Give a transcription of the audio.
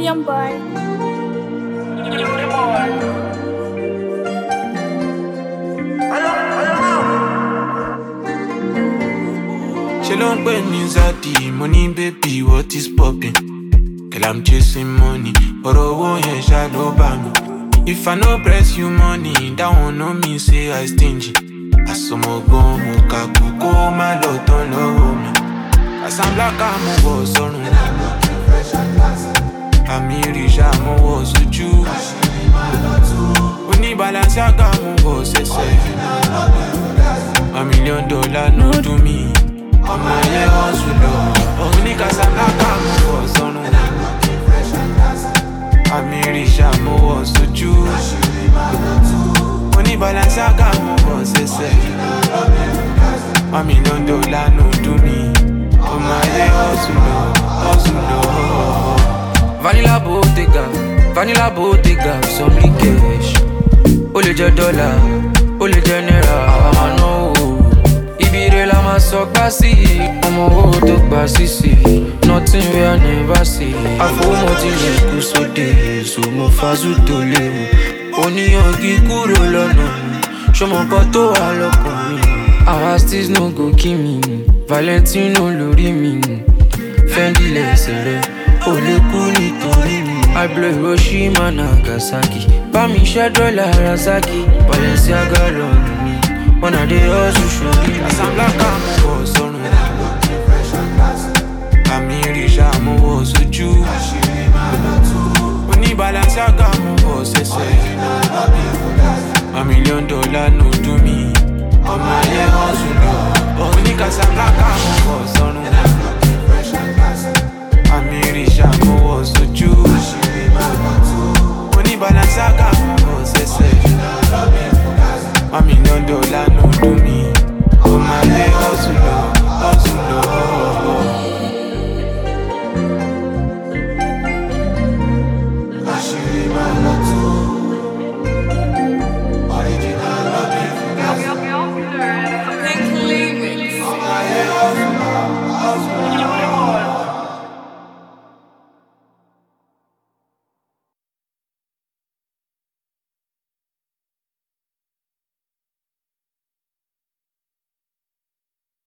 Young boy. She don't pay me Zadi, money baby, what is poppin'? Girl, I'm chasing money, but I won't hear shadow by me. If I no press you money, that one no mean say I stingy. I saw my gun, muka kuko, my lot on low me. As I'm black, I'm a boss on I'm rich, I'm a boss with you. We need balance, I got my boss, $1 million, no to me. I'm a year hustle, only cause I'm black, I'm a boss on I'm rich, I'm a boss with you. We need balance, I got my boss, $1 million, no to me. I'm a year hustle. Vanilla Bottega, some cash. Ó lè jẹ́ dollar, ó lè jẹ́ naira, àwa náà wò. Ibi rẹ̀ la máa sọ gbá sí, ọmọ owó tó gbà sísì. Nothing we I never see. Àfọwọ́mọ ti lè kú sóde, èso mo fású tó léwu. Oníyangi kúrò lọ́nà mi, ṣọmọ kan tó wà lọ́kàn mi. Our steez no go kill me, Valentino lórí mi. Fendi lẹ́sẹ̀ rẹ̀, ó lè kú nítorí mi. I blow Hiroshima, Nagasaki. Bá mi ṣẹ́dọ̀ Larasaki. Balenciaga lọ́nà mi. One of the hustle show me. As I'm black, I'm a boss